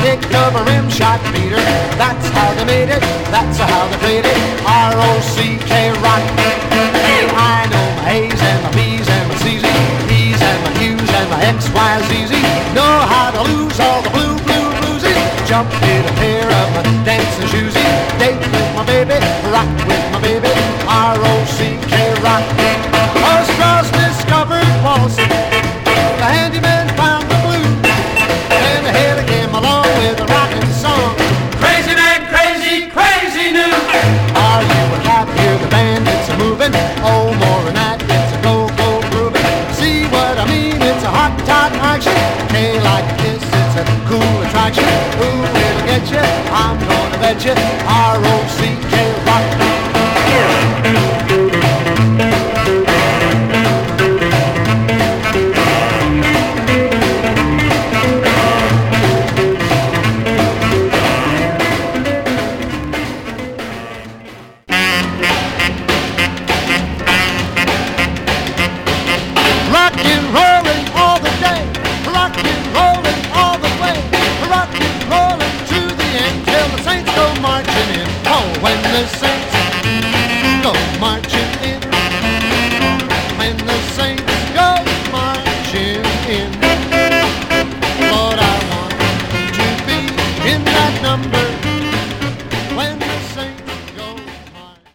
picked up a rim shot beater. That's how they made it, that's how they played it. R-O-C-K rock. Hey, I know my A's and my B's and my C's, P's and my Q's and my X, Y, Z's. Know how to lose all the bluesies. Jump in a pair of my dancing shoes. Date with my baby, rock with my baby. R-O-C-K rock. First Strauss discovered waltzing. The handyman found the blues. And the Haley came along with a rockin' song. Crazy man, crazy, crazy news. Are you a cat? Hear the bandits a moving. Oh, more than that, it's a go-go grooving. See what I mean? It's a hot top action. Hey, like a kiss, it's a cool attraction. Ooh, it'll get you. I'm gonna bet you. R.O.C.